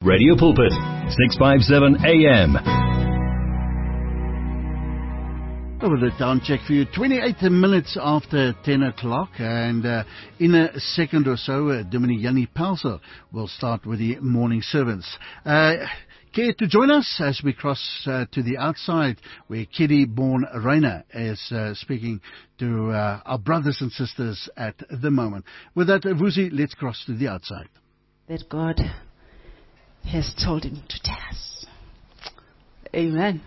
Radio Pulpit, 657 AM. Over the time check for you, 28 minutes after 10 o'clock, and in a second or so, Dominee Jannie Pelser will start with the morning service. Care to join us as we cross to the outside, where Kitty Bourne Rayner is speaking to our brothers and sisters at the moment. With that, Vusi, let's cross to the outside. That God has told him to tell us. Amen.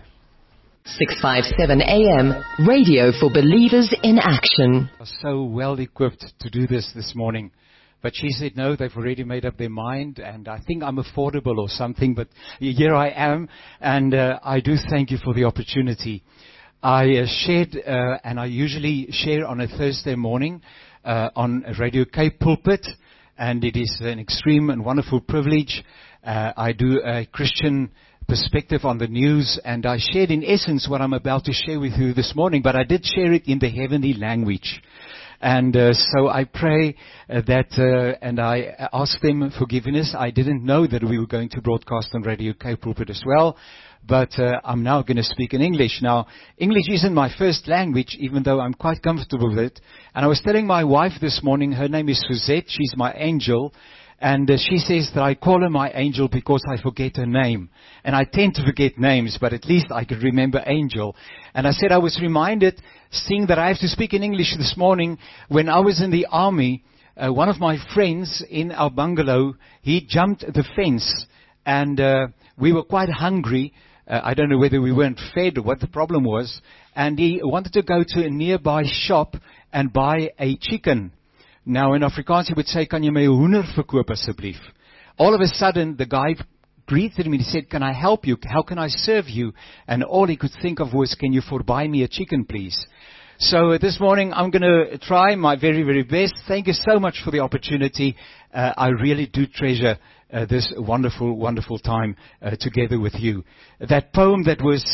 657 AM, radio for believers in action. So well equipped to do this morning. But she said, no, they've already made up their mind, and I think I'm affordable or something, but here I am, and I do thank you for the opportunity. I shared, and I usually share on a Thursday morning on Radio Cape Pulpit, and it is an extreme and wonderful privilege. I do a Christian perspective on the news, and I shared in essence what I'm about to share with you this morning, but I did share it in the heavenly language. And so I pray that, and I ask them forgiveness. I didn't know that we were going to broadcast on Radio Cape Pulpit as well, but I'm now going to speak in English. Now, English isn't my first language, even though I'm quite comfortable with it. And I was telling my wife this morning, her name is Suzette, she's my angel, and she says that I call her my angel because I forget her name. And I tend to forget names, but at least I could remember angel. And I said I was reminded, seeing that I have to speak in English this morning, when I was in the army, one of my friends in our bungalow, he jumped the fence, and we were quite hungry. I don't know whether we weren't fed or what the problem was. And he wanted to go to a nearby shop and buy a chicken. Now, in Afrikaans, he would say, kan jy my hoender verkoop asseblief? All of a sudden, the guy greeted him and he said, can I help you? How can I serve you? And all he could think of was, can you buy me a chicken, please? So this morning, I'm going to try my very, very best. Thank you so much for the opportunity. I really do treasure this wonderful, wonderful time together with you. That poem that was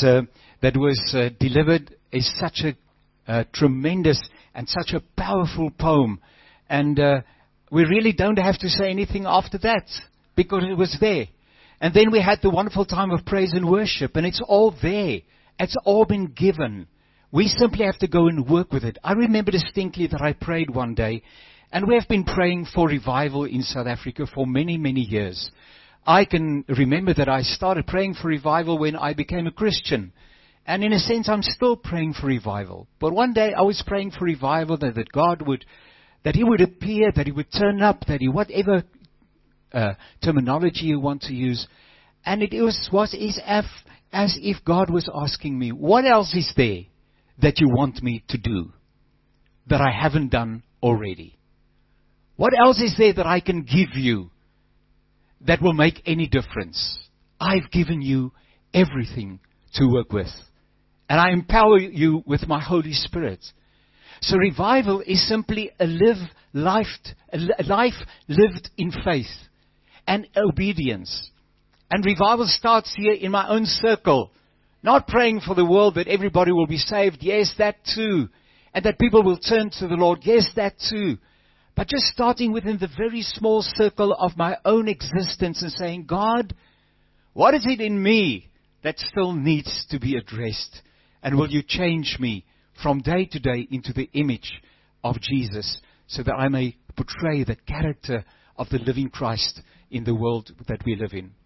delivered is such a tremendous and such a powerful poem. And we really don't have to say anything after that, because it was there. And then we had the wonderful time of praise and worship, and it's all there. It's all been given. We simply have to go and work with it. I remember distinctly that I prayed one day, and we have been praying for revival in South Africa for many, many years. I can remember that I started praying for revival when I became a Christian. And in a sense, I'm still praying for revival. But one day I was praying for revival, that God would... that He would appear, that He would turn up, that He, whatever terminology you want to use. And it was as if God was asking me, what else is there that you want me to do that I haven't done already? What else is there that I can give you that will make any difference? I've given you everything to work with. And I empower you with my Holy Spirit. So revival is simply a life lived in faith and obedience. And revival starts here in my own circle. Not praying for the world that everybody will be saved. Yes, that too. And that people will turn to the Lord. Yes, that too. But just starting within the very small circle of my own existence and saying, God, what is it in me that still needs to be addressed? And will you change me from day to day into the image of Jesus, so that I may portray the character of the living Christ in the world that we live in.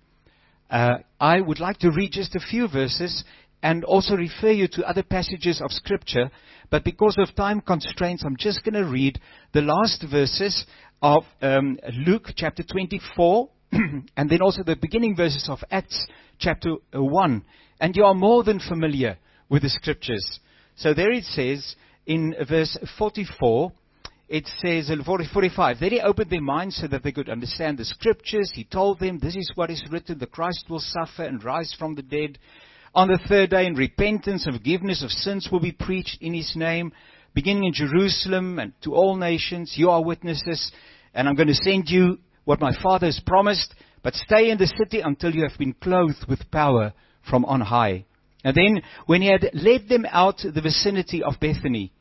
I would like to read just a few verses and also refer you to other passages of Scripture, but because of time constraints, I'm just going to read the last verses of Luke chapter 24, and then also the beginning verses of Acts chapter 1. And you are more than familiar with the Scriptures. So there it says, in verse 44, it says, in 45, then He opened their minds so that they could understand the Scriptures. He told them, this is what is written, the Christ will suffer and rise from the dead on the third day, and repentance and forgiveness of sins will be preached in His name, beginning in Jerusalem and to all nations. You are witnesses, and I'm going to send you what my Father has promised, but stay in the city until you have been clothed with power from on high. And then, when He had led them out to the vicinity of Bethany,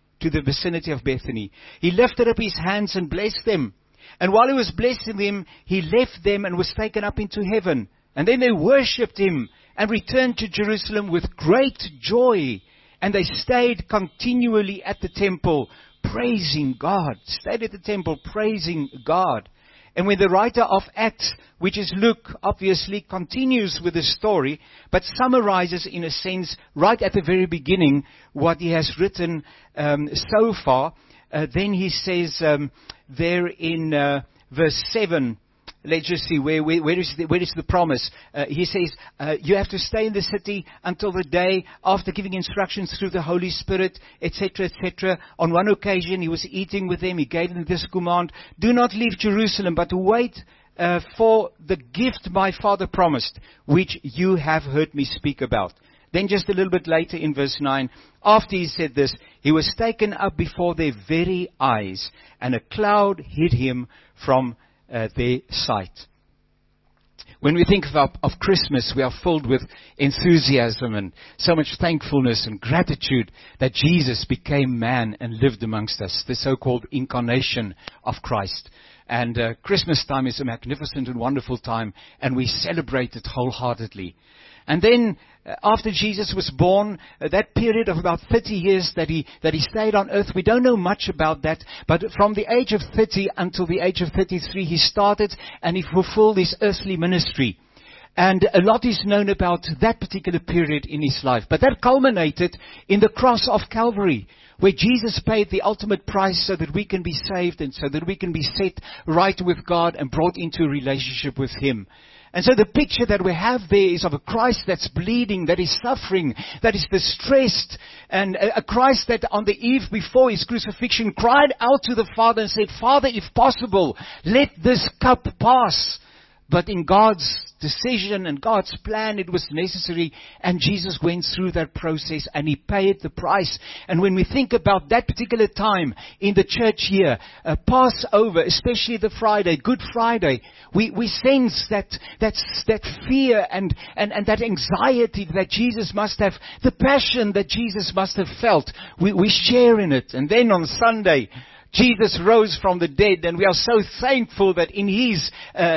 He lifted up His hands and blessed them. And while He was blessing them, He left them and was taken up into heaven. And then they worshipped him and returned to Jerusalem with great joy. And they stayed continually at the temple, praising God. Stayed at the temple, praising God. And when the writer of Acts, which is Luke, obviously continues with the story, but summarizes in a sense right at the very beginning what he has written so far, then he says there in verse 7, let's just see, where is the promise? He says, you have to stay in the city until the day after giving instructions through the Holy Spirit, etc., etc. On one occasion, he was eating with them. He gave them this command: do not leave Jerusalem, but wait for the gift my Father promised, which you have heard me speak about. Then just a little bit later in verse 9, after he said this, he was taken up before their very eyes, and a cloud hid him from their sight. When we think of Christmas, we are filled with enthusiasm and so much thankfulness and gratitude that Jesus became man and lived amongst us, the so-called incarnation of Christ. And Christmas time is a magnificent and wonderful time, and we celebrate it wholeheartedly. And then, after Jesus was born, that period of about 30 years that he stayed on earth, we don't know much about that, but from the age of 30 until the age of 33, he started and he fulfilled his earthly ministry. And a lot is known about that particular period in his life. But that culminated in the cross of Calvary, where Jesus paid the ultimate price so that we can be saved and so that we can be set right with God and brought into a relationship with him. And so the picture that we have there is of a Christ that's bleeding, that is suffering, that is distressed, and a Christ that on the eve before his crucifixion cried out to the Father and said, Father, if possible, let this cup pass. But in God's decision and God's plan, it was necessary, and Jesus went through that process and he paid the price. And when we think about that particular time in the church year, Passover, especially the Friday, Good Friday, we sense that fear and that anxiety that Jesus must have, the passion that Jesus must have felt. We share in it. And then on Sunday, Jesus rose from the dead, and we are so thankful that in his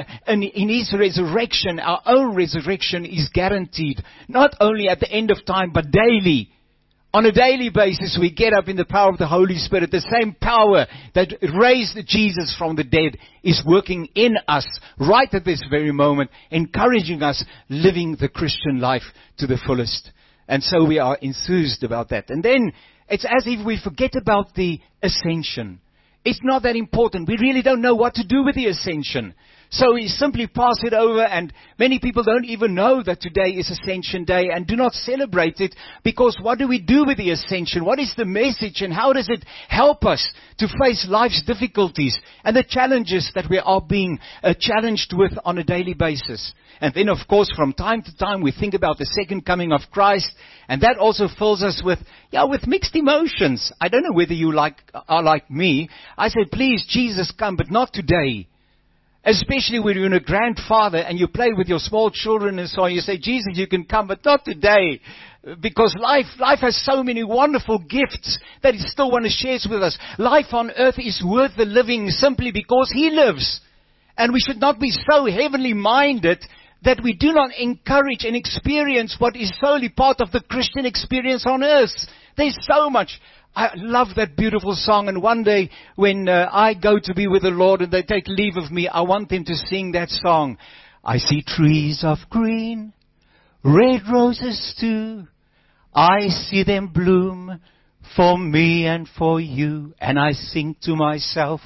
resurrection, our own resurrection is guaranteed. Not only at the end of time, but daily. On a daily basis, we get up in the power of the Holy Spirit. The same power that raised Jesus from the dead is working in us right at this very moment, encouraging us living the Christian life to the fullest. And so we are enthused about that. And then it's as if we forget about the ascension. It's not that important. We really don't know what to do with the ascension. So we simply pass it over, and many people don't even know that today is Ascension Day and do not celebrate it, because what do we do with the ascension? What is the message, and how does it help us to face life's difficulties and the challenges that we are being challenged with on a daily basis? And then, of course, from time to time, we think about the second coming of Christ, and that also fills us with mixed emotions. I don't know whether you are like me. I say, please, Jesus, come, but not today. Especially when you're a grandfather and you play with your small children and so on. You say, Jesus, you can come, but not today. Because life has so many wonderful gifts that He still wants to share with us. Life on earth is worth the living simply because He lives. And we should not be so heavenly minded that we do not encourage and experience what is solely part of the Christian experience on earth. There's so much. I love that beautiful song, and one day when I go to be with the Lord and they take leave of me, I want them to sing that song. I see trees of green, red roses too. I see them bloom for me and for you. And I sing to myself,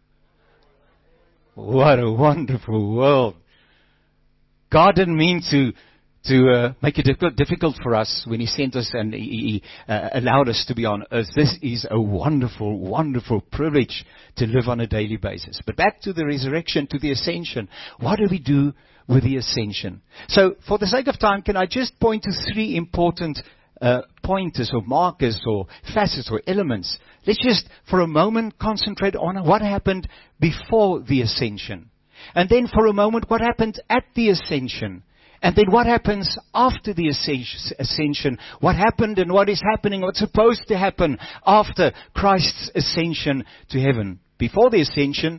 what a wonderful world. God didn't mean to make it difficult for us when He sent us and He allowed us to be on earth. This is a wonderful, wonderful privilege to live on a daily basis. But back to the resurrection, to the ascension. What do we do with the ascension? So, for the sake of time, can I just point to three important pointers or markers or facets or elements? Let's just, for a moment, concentrate on what happened before the ascension. And then for a moment, what happened at the ascension. And then what happens after the ascension? What happened and what is happening, what's supposed to happen after Christ's ascension to heaven? Before the ascension,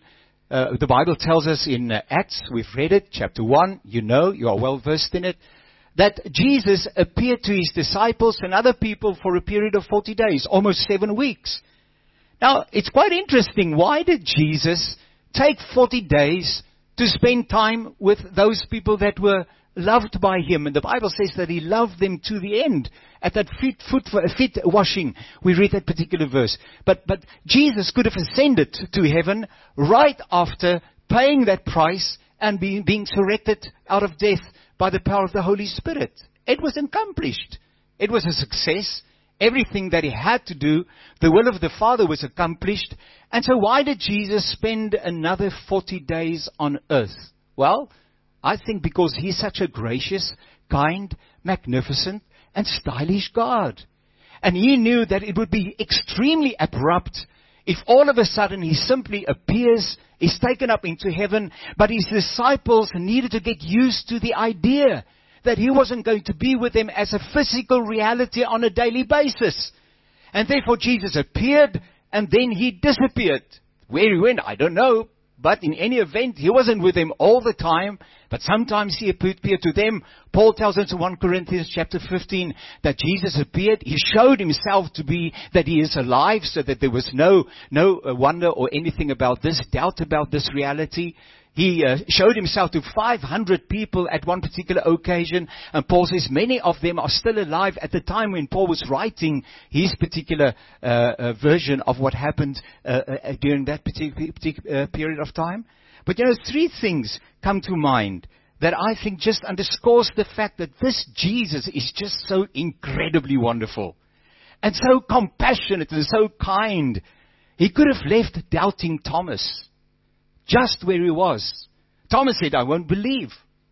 The Bible tells us in Acts, we've read it, chapter 1, you are well versed in it, that Jesus appeared to his disciples and other people for a period of 40 days, almost 7 weeks. Now, it's quite interesting. Why did Jesus take 40 days to spend time with those people that were loved by him? And the Bible says that he loved them to the end. At that feet washing, we read that particular verse. But Jesus could have ascended to heaven right after paying that price and being resurrected out of death by the power of the Holy Spirit. It was accomplished. It was a success. Everything that he had to do, the will of the Father was accomplished. And so why did Jesus spend another 40 days on earth? Well, I think because he's such a gracious, kind, magnificent, and stylish God. And he knew that it would be extremely abrupt if all of a sudden he simply appears, is taken up into heaven, but his disciples needed to get used to the idea that he wasn't going to be with them as a physical reality on a daily basis. And therefore Jesus appeared and then he disappeared. Where he went, I don't know. But in any event, he wasn't with them all the time. But sometimes he appeared to them. Paul tells us in 1 Corinthians chapter 15 that Jesus appeared. He showed himself to be that he is alive, so that there was no wonder or anything about this, doubt about this reality. He showed himself to 500 people at one particular occasion. And Paul says many of them are still alive at the time when Paul was writing his particular version of what happened during that particular period of time. But 3 things come to mind that I think just underscores the fact that this Jesus is just so incredibly wonderful and so compassionate and so kind. He could have left doubting Thomas just where he was. Thomas said, I won't believe.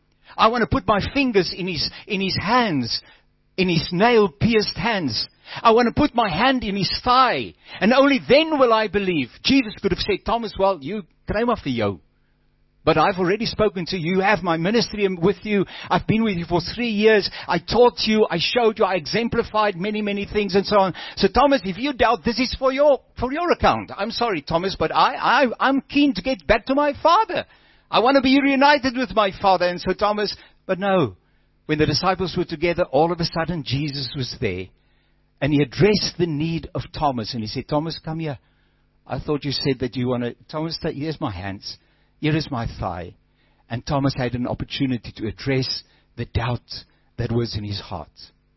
I want to put my fingers in his hands, in his nail-pierced hands. I want to put my hand in his thigh, and only then will I believe. Jesus could have said, Thomas, well, you came off the yoke. But I've already spoken to you. You have my ministry with you. I've been with you for 3 years. I taught you. I showed you. I exemplified many, many things and so on. So Thomas, if you doubt, this is for your account. I'm sorry, Thomas, but I'm keen to get back to my Father. I want to be reunited with my Father. And so Thomas, but no. When the disciples were together, all of a sudden Jesus was there. And he addressed the need of Thomas. And he said, Thomas, come here. I thought you said that you want to... Thomas, here's my hands. Here is my thigh. And Thomas had an opportunity to address the doubt that was in his heart.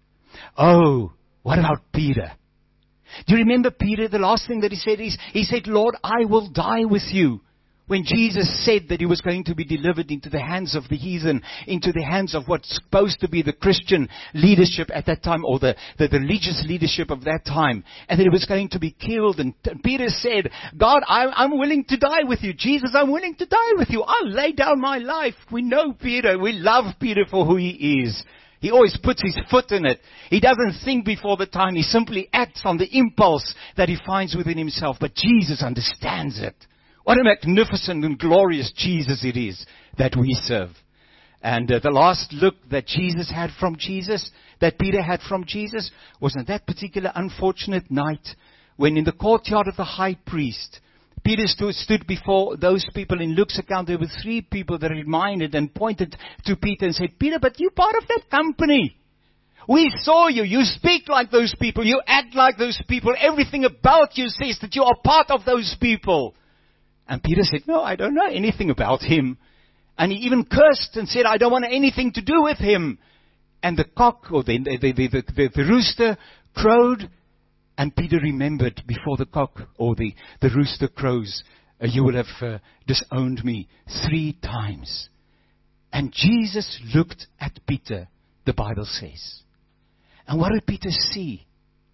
Oh, what about Peter? Do you remember Peter? The last thing that he said is, he said, Lord, I will die with you. When Jesus said that he was going to be delivered into the hands of the heathen, into the hands of what's supposed to be the Christian leadership at that time, or the religious leadership of that time, and that he was going to be killed. And Peter said, God, I'm willing to die with you. Jesus, I'm willing to die with you. I'll lay down my life. We know Peter. We love Peter for who he is. He always puts his foot in it. He doesn't think before the time. He simply acts on the impulse that he finds within himself. But Jesus understands it. What a magnificent and glorious Jesus it is that we serve. And the last look that Jesus had from Jesus, that Peter had from Jesus, was on that particular unfortunate night when in the courtyard of the high priest, Peter stood before those people. In Luke's account, there were 3 people that reminded and pointed to Peter and said, Peter, but you're part of that company. We saw you. You speak like those people. You act like those people. Everything about you says that you are part of those people. And Peter said, no, I don't know anything about him. And he even cursed and said, I don't want anything to do with him. And the cock, or the rooster, crowed. And Peter remembered, before the cock or the rooster crows, you will have disowned me 3 times. And Jesus looked at Peter, the Bible says. And what did Peter see?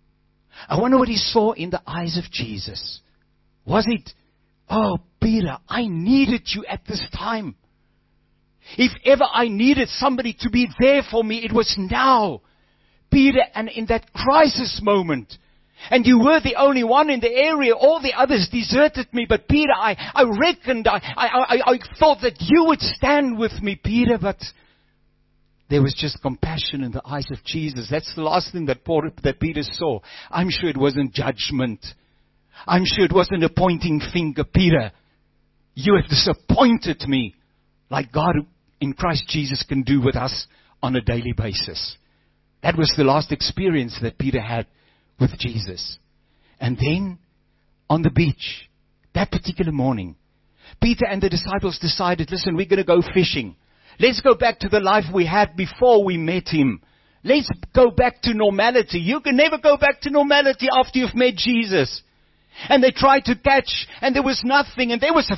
I wonder what he saw in the eyes of Jesus. Was it, oh, Peter, I needed you at this time. If ever I needed somebody to be there for me, it was now. Peter, and in that crisis moment, and you were the only one in the area, all the others deserted me, but Peter, I reckoned, I thought that you would stand with me, Peter, but there was just compassion in the eyes of Jesus. That's the last thing that Peter saw. I'm sure it wasn't judgment. I'm sure it wasn't a pointing finger. Peter, You have disappointed me, like God in Christ Jesus can do with us on a daily basis. That was the last experience that Peter had with Jesus. And then, on the beach, that particular morning, Peter and the disciples decided, listen, we're going to go fishing. Let's go back to the life we had before we met Him. Let's go back to normality. You can never go back to normality after you've met Jesus. And they tried to catch, and there was nothing. And there was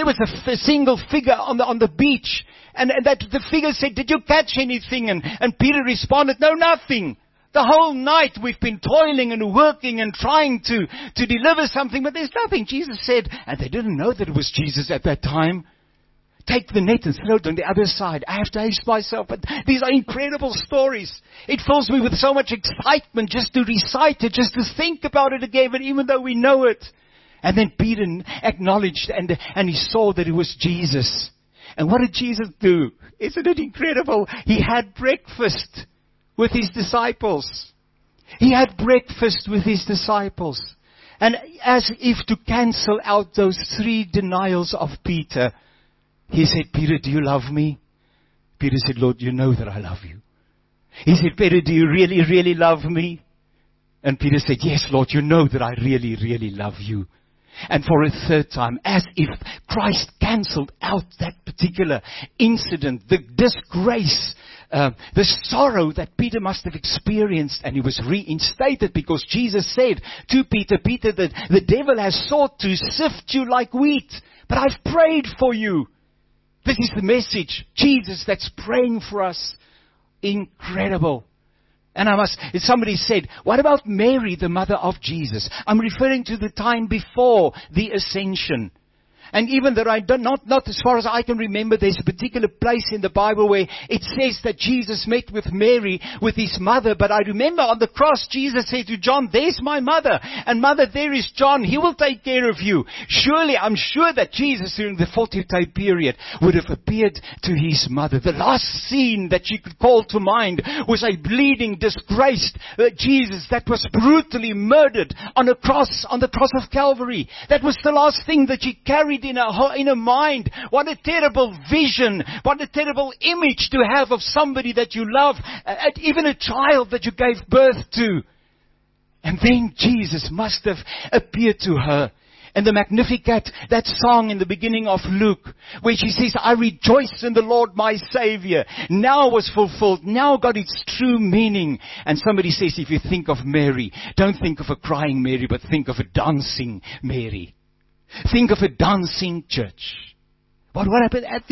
a single figure on the beach. And that the figure said, did you catch anything? And Peter responded, no, nothing. The whole night we've been toiling and working and trying to deliver something, but there's nothing. Jesus said, and they didn't know that it was Jesus at that time, take the net and throw it on the other side. I have to haste myself, but these are incredible stories. It fills me with so much excitement just to recite it, just to think about it again, but even though we know it. And then Peter acknowledged and he saw that it was Jesus. And what did Jesus do? Isn't it incredible? He had breakfast with His disciples. He had breakfast with His disciples. And as if to cancel out those 3 denials of Peter, He said, Peter, do you love me? Peter said, Lord, you know that I love you. He said, Peter, do you really, really love me? And Peter said, yes, Lord, you know that I really, really love you. And for a 3rd time, as if Christ cancelled out that particular incident, the disgrace, the sorrow that Peter must have experienced, and he was reinstated because Jesus said to Peter, Peter, the devil has sought to sift you like wheat, but I've prayed for you. This is the message. Jesus that's praying for us. Incredible. And somebody said, what about Mary, the mother of Jesus? I'm referring to the time before the ascension. And even though not as far as I can remember, there's a particular place in the Bible where it says that Jesus met with Mary, with His mother. But I remember on the cross, Jesus said to John, there's my mother. And mother, there is John. He will take care of you. Surely, I'm sure that Jesus during the 40-day period would have appeared to His mother. The last scene that she could call to mind was a bleeding, disgraced Jesus that was brutally murdered on the cross of Calvary. That was the last thing that she carried in her mind. What a terrible vision. What a terrible image to have of somebody that you love. Even a child that you gave birth to. And then Jesus must have appeared to her. And the Magnificat, that song in the beginning of Luke, where she says, I rejoice in the Lord my Savior. Now was fulfilled. Now got its true meaning. And somebody says, if you think of Mary, don't think of a crying Mary, but think of a dancing Mary. Think of a dancing church. But what happened at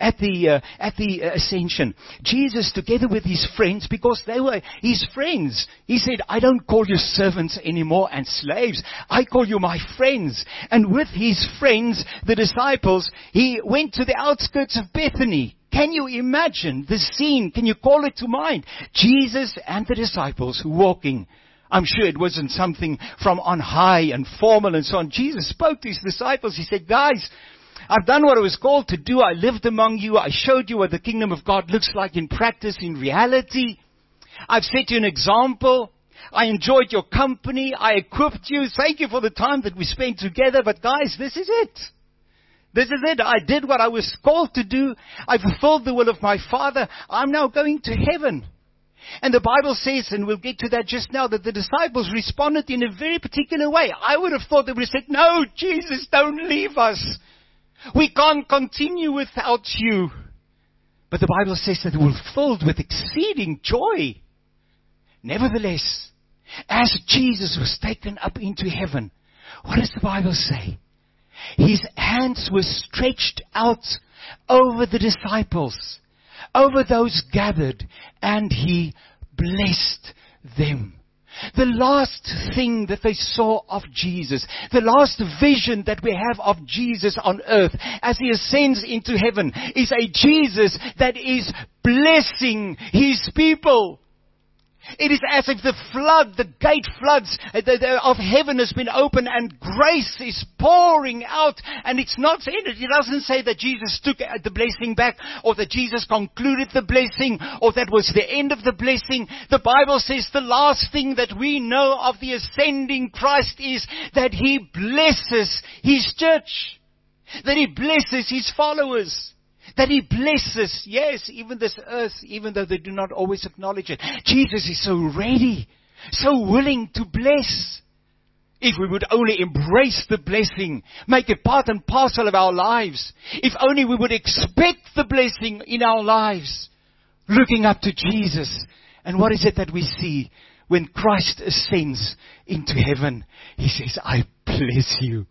the ascension? Jesus, together with His friends, because they were His friends, He said, I don't call you servants anymore and slaves. I call you my friends. And with His friends, the disciples, He went to the outskirts of Bethany. Can you imagine the scene? Can you call it to mind? Jesus and the disciples walking. I'm sure it wasn't something from on high and formal and so on. Jesus spoke to His disciples. He said, guys, I've done what I was called to do. I lived among you. I showed you what the kingdom of God looks like in practice, in reality. I've set you an example. I enjoyed your company. I equipped you. Thank you for the time that we spent together. But guys, this is it. This is it. I did what I was called to do. I fulfilled the will of my Father. I'm now going to heaven. And the Bible says, and we'll get to that just now, that the disciples responded in a very particular way. I would have thought they would have said, no, Jesus, don't leave us. We can't continue without you. But the Bible says that they were filled with exceeding joy. Nevertheless, as Jesus was taken up into heaven, what does the Bible say? His hands were stretched out over the disciples, over those gathered, and He blessed them. The last thing that they saw of Jesus, the last vision that we have of Jesus on earth as He ascends into heaven, is a Jesus that is blessing His people. It is as if the gate floods of heaven has been opened and grace is pouring out. And it's not said, it doesn't say that Jesus took the blessing back or that Jesus concluded the blessing or that was the end of the blessing. The Bible says the last thing that we know of the ascending Christ is that He blesses His church. that He blesses His followers, that He blesses, yes, even this earth, even though they do not always acknowledge it. Jesus is so ready, so willing to bless. If we would only embrace the blessing, make it part and parcel of our lives. If only we would expect the blessing in our lives. Looking up to Jesus. And what is it that we see when Christ ascends into heaven? He says, I bless you.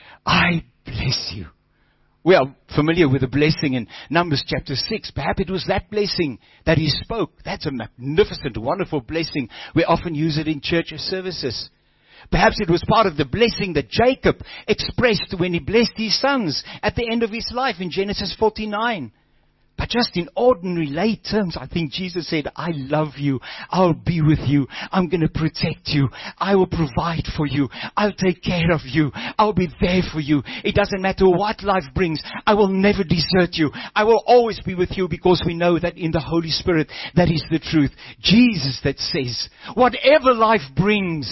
I bless you. We are familiar with the blessing in Numbers chapter 6. Perhaps it was that blessing that He spoke. That's a magnificent, wonderful blessing. We often use it in church services. Perhaps it was part of the blessing that Jacob expressed when he blessed his sons at the end of his life in Genesis 49. But just in ordinary lay terms, I think Jesus said, I love you. I'll be with you. I'm going to protect you. I will provide for you. I'll take care of you. I'll be there for you. It doesn't matter what life brings. I will never desert you. I will always be with you, because we know that in the Holy Spirit, that is the truth. Jesus that says, whatever life brings,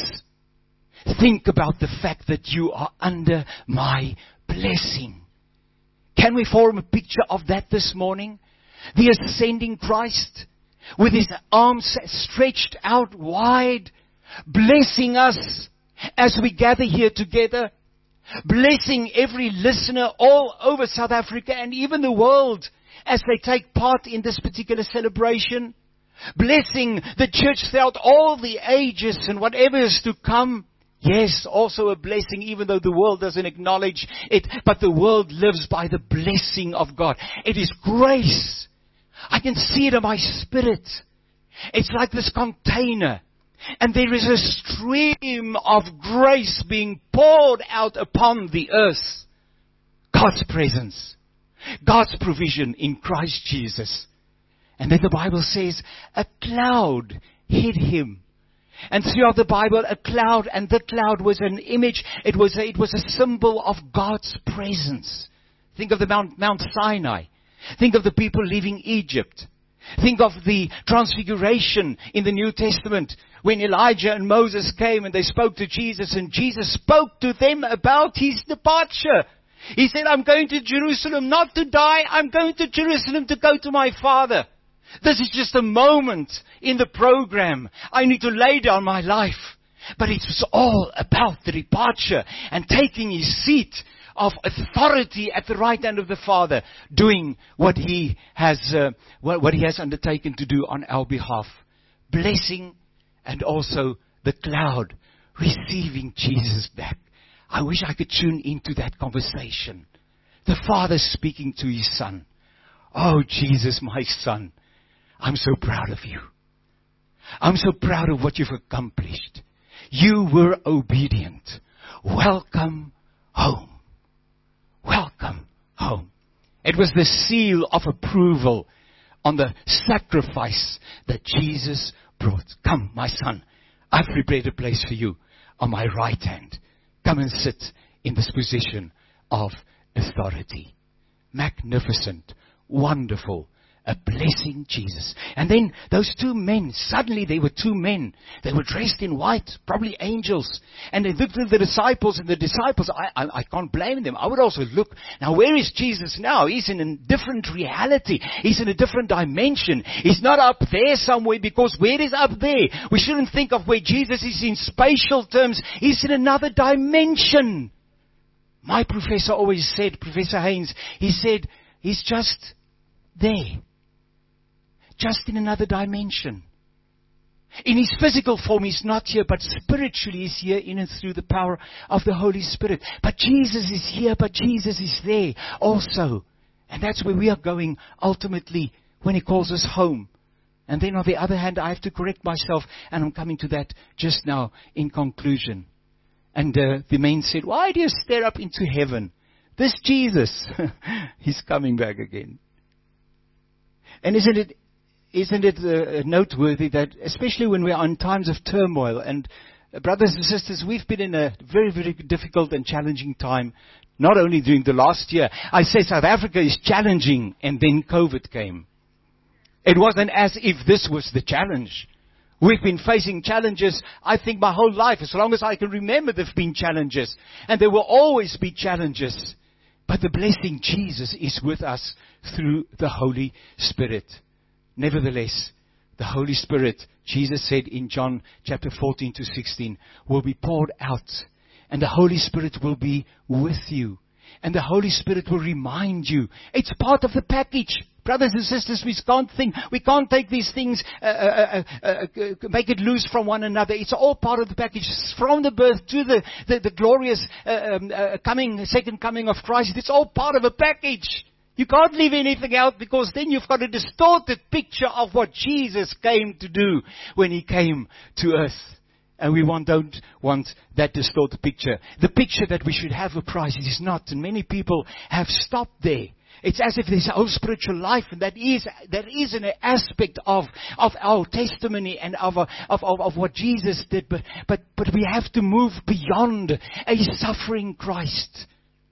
think about the fact that you are under my blessing. Can we form a picture of that this morning? The ascending Christ, with His arms stretched out wide, blessing us as we gather here together, blessing every listener all over South Africa and even the world as they take part in this particular celebration, blessing the church throughout all the ages and whatever is to come. Yes, also a blessing, even though the world doesn't acknowledge it. But the world lives by the blessing of God. It is grace. I can see it in my spirit. It's like this container. And there is a stream of grace being poured out upon the earth. God's presence. God's provision in Christ Jesus. And then the Bible says, a cloud hid Him. And throughout the Bible, a cloud, and the cloud was an image. It was a symbol of God's presence. Think of the Mount Sinai. Think of the people leaving Egypt. Think of the transfiguration in the New Testament when Elijah and Moses came and they spoke to Jesus, and Jesus spoke to them about His departure. He said, I'm going to Jerusalem not to die. I'm going to Jerusalem to go to my Father. This is just a moment in the program. I need to lay down my life. But it was all about the departure and taking His seat of authority at the right hand of the Father, doing what He has undertaken to do on our behalf. Blessing, and also the cloud receiving Jesus back. I wish I could tune into that conversation. The Father speaking to His Son. Oh, Jesus, my Son. I'm so proud of you. I'm so proud of what you've accomplished. You were obedient. Welcome home. Welcome home. It was the seal of approval on the sacrifice that Jesus brought. Come, my son, I've prepared a place for you on my right hand. Come and sit in this position of authority. Magnificent, wonderful, a blessing Jesus. And then those two men, suddenly they were two men. They were dressed in white, probably angels. And they looked at the disciples, and the disciples, I can't blame them. I would also look, now where is Jesus now? He's in a different reality. He's in a different dimension. He's not up there somewhere, because where is up there? We shouldn't think of where Jesus is in spatial terms. He's in another dimension. My professor always said, Professor Haynes, he said, he's just there. Just in another dimension. In His physical form, He's not here, but spiritually He's here in and through the power of the Holy Spirit. But Jesus is here, but Jesus is there also. And that's where we are going ultimately when He calls us home. And then on the other hand, I have to correct myself, and I'm coming to that just now in conclusion. And the men said, why do you stare up into heaven? This Jesus, He's coming back again. And isn't it noteworthy that, especially when we are in times of turmoil, and brothers and sisters, we've been in a very, very difficult and challenging time, not only during the last year. I say South Africa is challenging, and then COVID came. It wasn't as if this was the challenge. We've been facing challenges, I think, my whole life. As long as I can remember, there have been challenges. And there will always be challenges. But the blessing, Jesus is with us through the Holy Spirit. Nevertheless, the Holy Spirit, Jesus said in John chapter 14 to 16, will be poured out. And the Holy Spirit will be with you. And the Holy Spirit will remind you. It's part of the package. Brothers and sisters, we can't take these things, make it loose from one another. It's all part of the package. From the birth to the glorious second coming of Christ. It's all part of a package. You can't leave anything out, because then you've got a distorted picture of what Jesus came to do when He came to earth. And we don't want that distorted picture. The picture that we should have of Christ is not. And many people have stopped there. It's as if there's a whole spiritual life, and that is an aspect of our testimony and of what Jesus did. But we have to move beyond a suffering Christ.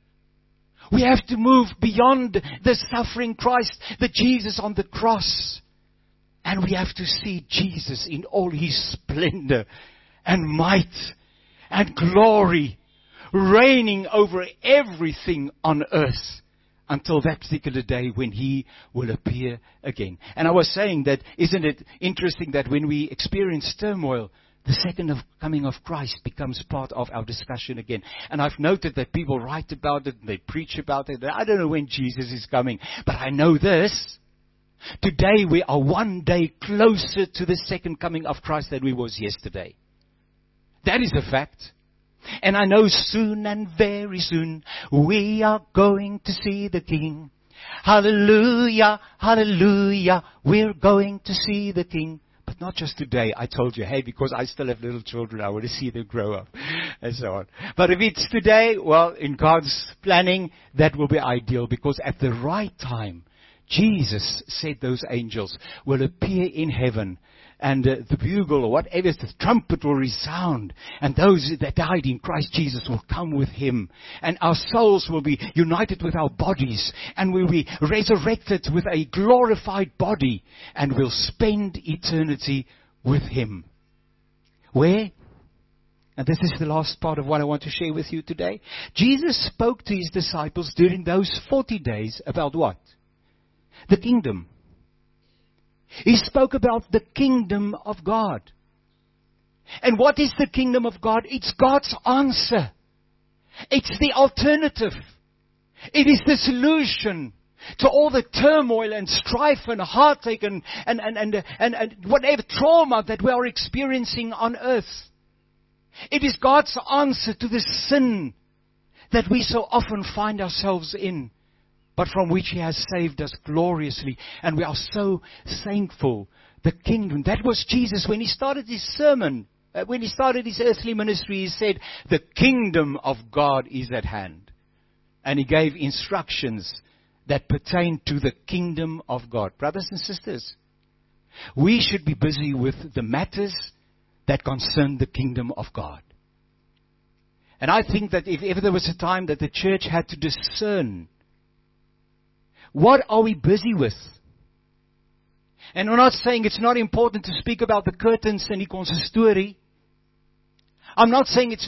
We have to move beyond the suffering Christ, the Jesus on the cross. And we have to see Jesus in all His splendor and might and glory, reigning over everything on earth until that particular day when He will appear again. And I was saying that, isn't it interesting that when we experience turmoil, the second coming of Christ becomes part of our discussion again. And I've noted that people write about it, and they preach about it. I don't know when Jesus is coming, but I know this. Today we are one day closer to the second coming of Christ than we was yesterday. That is a fact. And I know soon and very soon we are going to see the King. Hallelujah, hallelujah, we're going to see the King. But not just today. I told you, hey, because I still have little children, I want to see them grow up, and so on. But if it's today, well, in God's planning, that will be ideal, because at the right time, Jesus said those angels will appear in heaven, and the bugle or whatever, the trumpet will resound, and those that died in Christ Jesus will come with Him, and our souls will be united with our bodies, and we'll be resurrected with a glorified body, and we'll spend eternity with Him. Where? And this is the last part of what I want to share with you today. Jesus spoke to His disciples during those 40 days about what? The kingdom. He spoke about the kingdom of God. And what is the kingdom of God? It's God's answer. It's the alternative. It is the solution to all the turmoil and strife and heartache and whatever trauma that we are experiencing on earth. It is God's answer to the sin that we so often find ourselves in, but from which He has saved us gloriously. And we are so thankful. The kingdom. That was Jesus when He started His sermon. When He started His earthly ministry, He said, the kingdom of God is at hand. And He gave instructions that pertain to the kingdom of God. Brothers and sisters, we should be busy with the matters that concern the kingdom of God. And I think that if ever there was a time that the church had to discern, what are we busy with? And we're not saying it's not important to speak about the curtains and die story. I'm not saying it's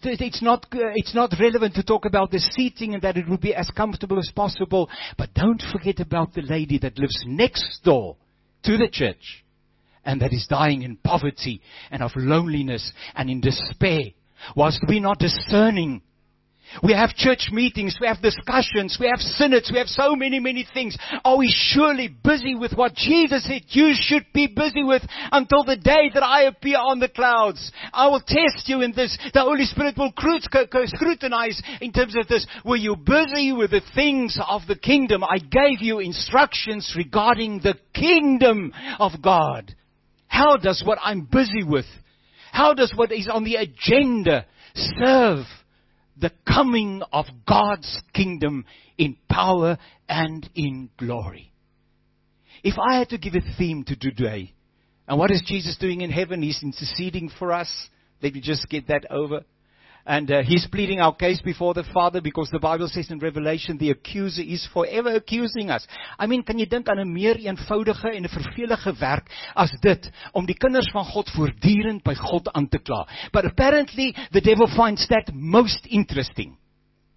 not relevant to talk about the seating and that it would be as comfortable as possible. But don't forget about the lady that lives next door to the church and that is dying in poverty and of loneliness and in despair. Whilst we're not discerning, we have church meetings, we have discussions, we have synods, we have so many things. Are we surely busy with what Jesus said you should be busy with until the day that I appear on the clouds? I will test you in this. The Holy Spirit will scrutinize in terms of this. Were you busy with the things of the kingdom? I gave you instructions regarding the kingdom of God. How does what I'm busy with, how does what is on the agenda serve the coming of God's kingdom in power and in glory? If I had to give a theme to today, and what is Jesus doing in heaven? He's interceding for us. Let me just get that over. And He's pleading our case before the Father, because the Bible says in Revelation, the accuser is forever accusing us. I mean, kan jy dink aan 'n meer eenvoudige en 'n vervelige werk as dit, om die kinders van God voortdurend by God aan te kla? But apparently, the devil finds that most interesting.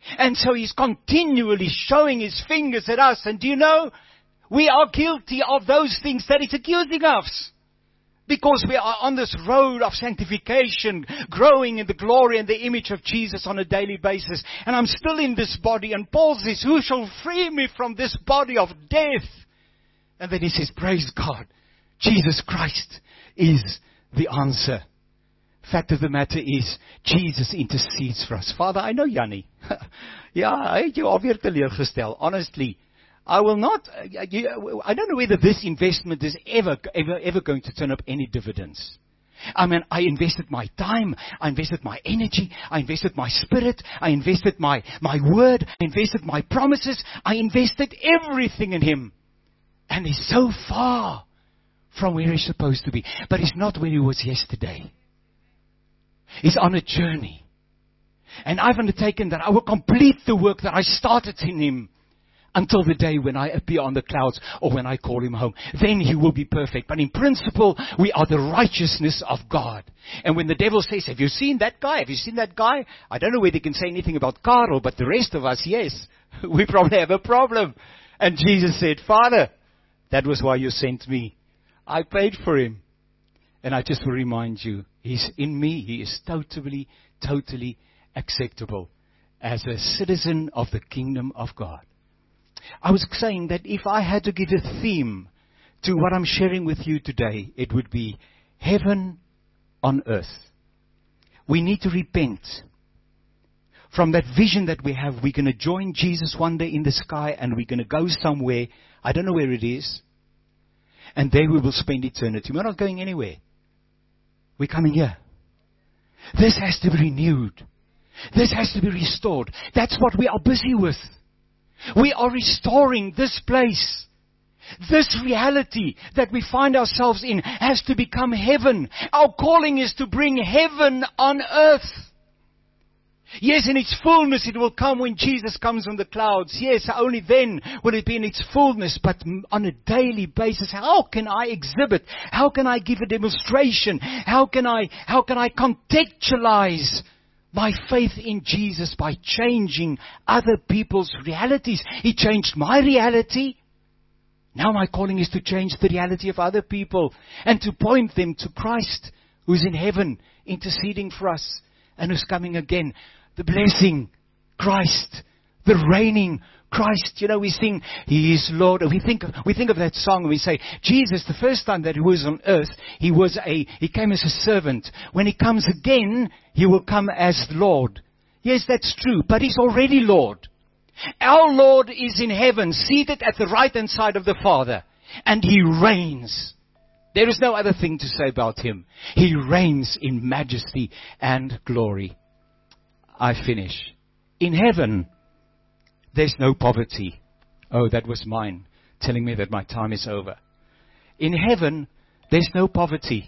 And so he's continually showing his fingers at us. And do you know, we are guilty of those things that he's accusing us. Because we are on this road of sanctification, growing in the glory and the image of Jesus on a daily basis. And I'm still in this body. And Paul says, who shall free me from this body of death? And then he says, praise God, Jesus Christ is the answer. Fact of the matter is, Jesus intercedes for us. Father, I know Jannie. Ja, hy het jou alweer teleurgestel. Honestly, I will not, I don't know whether this investment is ever going to turn up any dividends. I mean, I invested my time, I invested my energy, I invested my spirit, I invested my word, I invested my promises, I invested everything in him. And he's so far from where he's supposed to be. But he's not where he was yesterday. He's on a journey. And I've undertaken that I will complete the work that I started in him until the day when I appear on the clouds or when I call him home. Then he will be perfect. But in principle, we are the righteousness of God. And when the devil says, have you seen that guy? Have you seen that guy? I don't know whether he can say anything about Carl, but the rest of us, yes. We probably have a problem. And Jesus said, Father, that was why you sent me. I paid for him. And I just will remind you, he's in me. He is totally acceptable as a citizen of the kingdom of God. I was saying that if I had to give a theme to what I'm sharing with you today, it would be heaven on earth. We need to repent from that vision that we have. We're going to join Jesus one day in the sky and we're going to go somewhere. I don't know where it is. And there we will spend eternity. We're not going anywhere. We're coming here. This has to be renewed. This has to be restored. That's what we are busy with. We are restoring this place. This reality that we find ourselves in has to become heaven. Our calling is to bring heaven on earth. Yes, in its fullness it will come when Jesus comes on the clouds. Yes, only then will it be in its fullness. But on a daily basis, how can I exhibit? How can I give a demonstration? How can I contextualize my faith in Jesus by changing other people's realities? He changed my reality. Now my calling is to change the reality of other people and to point them to Christ, who's in heaven interceding for us and who's coming again. The blessing, Christ, the reigning Christ. You know, we sing, He is Lord. We think of that song and we say, Jesus, the first time that He was on earth, He came as a servant. When He comes again, He will come as Lord. Yes, that's true, but He's already Lord. Our Lord is in heaven, seated at the right-hand side of the Father, and He reigns. There is no other thing to say about Him. He reigns in majesty and glory. I finish. In heaven, there's no poverty. Oh, that was mine, telling me that my time is over. In heaven, there's no poverty.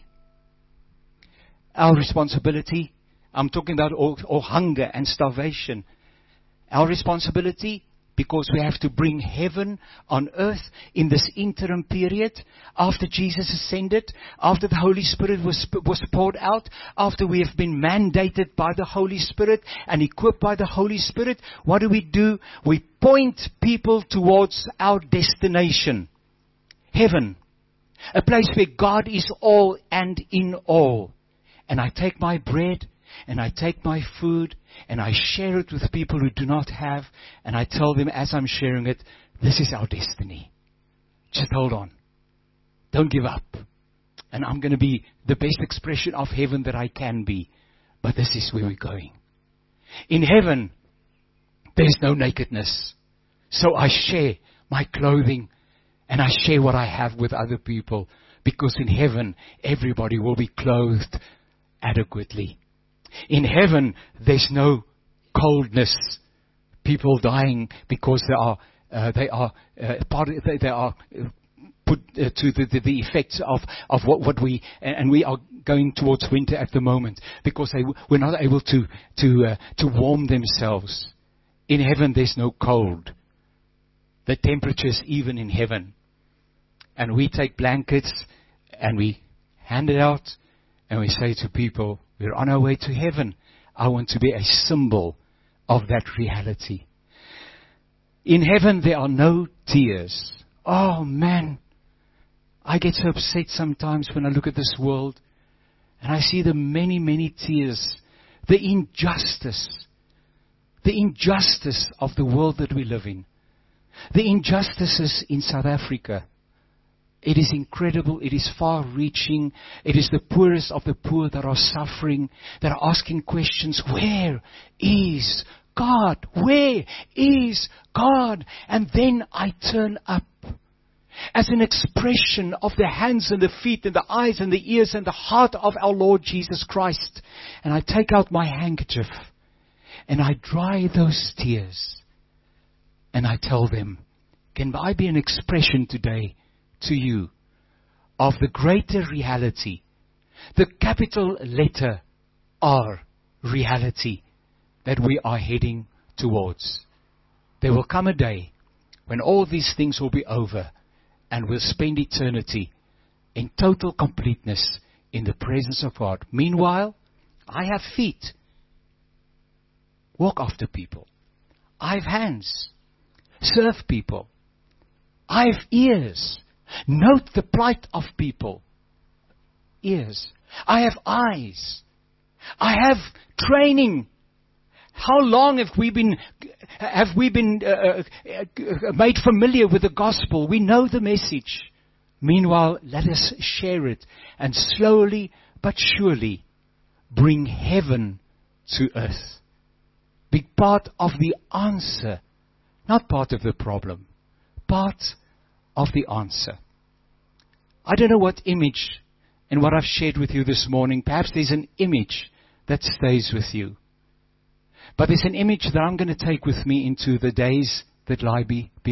Our responsibility, I'm talking about all hunger and starvation. Our responsibility, because we have to bring heaven on earth in this interim period, after Jesus ascended, after the Holy Spirit was poured out, after we have been mandated by the Holy Spirit and equipped by the Holy Spirit, what do? We point people towards our destination. Heaven. A place where God is all and in all. And I take my bread and I take my food and I share it with people who do not have, and I tell them as I'm sharing it, this is our destiny. Just hold on. Don't give up. And I'm going to be the best expression of heaven that I can be. But this is where we're going. In heaven, there's no nakedness. So I share my clothing and I share what I have with other people. Because in heaven, everybody will be clothed adequately. In heaven, there's no coldness. People dying because they are put to the effects of what we, and we are going towards winter at the moment because we're not able to warm themselves. In heaven, there's no cold. The temperatures even in heaven, and we take blankets and we hand it out and we say to people, we're on our way to heaven. I want to be a symbol of that reality. In heaven there are no tears. Oh man, I get so upset sometimes when I look at this world and I see the many, many tears, the injustice of the world that we live in, the injustices in South Africa. It is incredible. It is far-reaching. It is the poorest of the poor that are suffering, that are asking questions. Where is God? Where is God? And then I turn up as an expression of the hands and the feet and the eyes and the ears and the heart of our Lord Jesus Christ. And I take out my handkerchief and I dry those tears. And I tell them, can I be an expression today to you of the greater reality, the capital letter R reality that we are heading towards. There will come a day when all these things will be over and we'll spend eternity in total completeness in the presence of God. Meanwhile, I have feet. Walk after people. I have hands. Serve people. I have ears. Note the plight of people. Ears. I have eyes. I have training. How long have we been made familiar with the gospel? We know the message. Meanwhile, let us share it and slowly but surely bring heaven to earth. Be part of the answer, not part of the problem. Part of the answer. I don't know what image and what I've shared with you this morning. Perhaps there's an image that stays with you. But there's an image that I'm going to take with me into the days that lie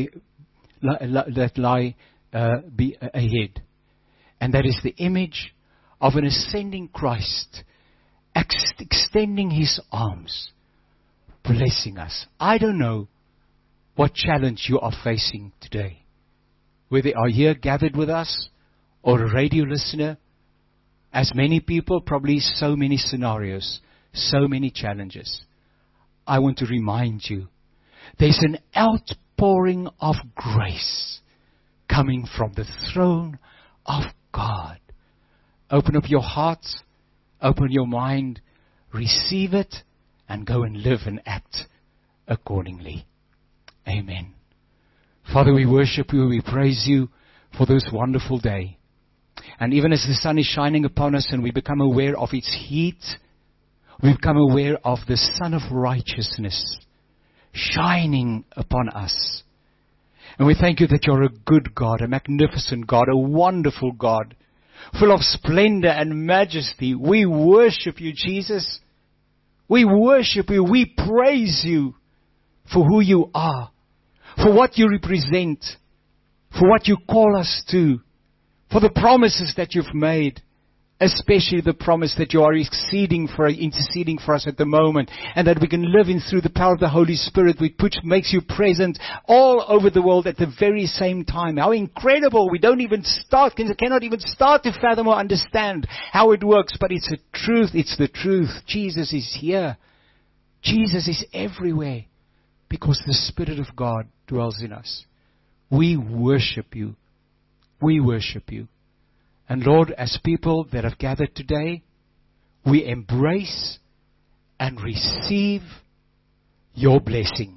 ahead. And that is the image of an ascending Christ, extending His arms, blessing us. I don't know what challenge you are facing today. Whether you are here gathered with us or a radio listener, as many people, probably so many scenarios, so many challenges. I want to remind you, there's an outpouring of grace coming from the throne of God. Open up your heart, open your mind, receive it, and go and live and act accordingly. Amen. Father, we worship you, we praise you for this wonderful day. And even as the sun is shining upon us and we become aware of its heat, we become aware of the Sun of Righteousness shining upon us. And we thank you that you're a good God, a magnificent God, a wonderful God, full of splendor and majesty. We worship you, Jesus. We worship you. We praise you for who you are, for what you represent, for what you call us to, for the promises that you've made, especially the promise that you are interceding for us at the moment, and that we can live in through the power of the Holy Spirit, which makes you present all over the world at the very same time. How incredible! We cannot even start to fathom or understand how it works, but it's the truth. It's the truth. Jesus is here. Jesus is everywhere because the Spirit of God dwells in us. We worship you. We worship you. And Lord, as people that have gathered today, we embrace and receive your blessing.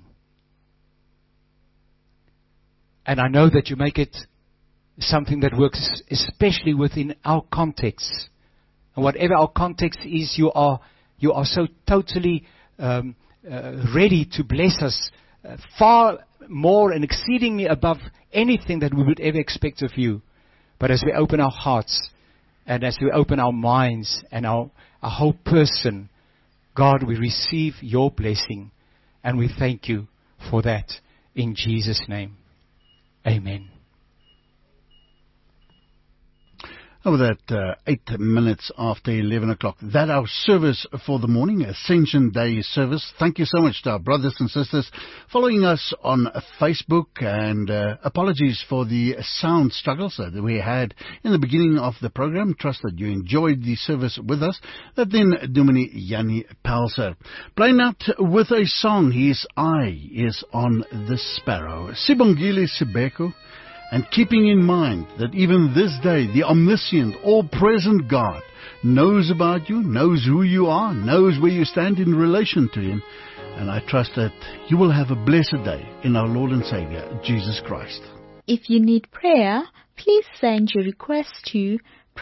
And I know that you make it something that works especially within our context. And whatever our context is, you are so totally ready to bless us far more and exceedingly above anything that we would ever expect of you. But as we open our hearts and as we open our minds and our whole person, God, we receive your blessing and we thank you for that in Jesus' name. Amen. Over that 8 minutes after 11 o'clock. That our service for the morning, Ascension Day service. Thank you so much to our brothers and sisters following us on Facebook, and apologies for the sound struggles that we had in the beginning of the program. Trust that you enjoyed the service with us. That then Dominee Jannie Pelser. Playing out with a song, His Eye is on the Sparrow. Sibongile Sibeko. And keeping in mind that even this day, the omniscient, all-present God knows about you, knows who you are, knows where you stand in relation to Him. And I trust that you will have a blessed day in our Lord and Savior, Jesus Christ. If you need prayer, please send your request to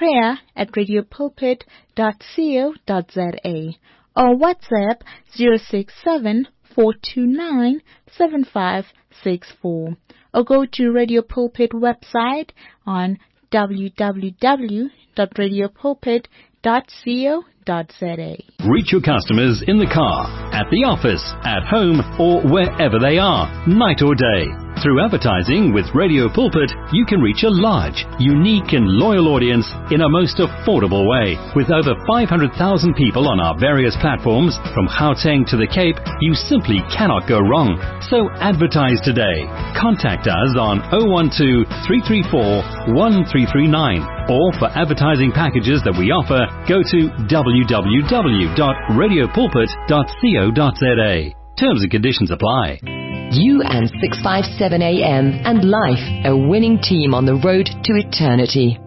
prayer@radiopulpit.co.za or WhatsApp 067-429-7564. Or go to Radio Pulpit website on www.radiopulpit.co.za. Reach your customers in the car, at the office, at home, or wherever they are, night or day. Through advertising with Radio Pulpit, you can reach a large, unique and loyal audience in a most affordable way. With over 500,000 people on our various platforms, from Gauteng to the Cape, you simply cannot go wrong. So advertise today. Contact us on 012-334-1339. Or for advertising packages that we offer, go to www.radiopulpit.co.za. Terms and conditions apply. You and 657 AM and life, a winning team on the road to eternity.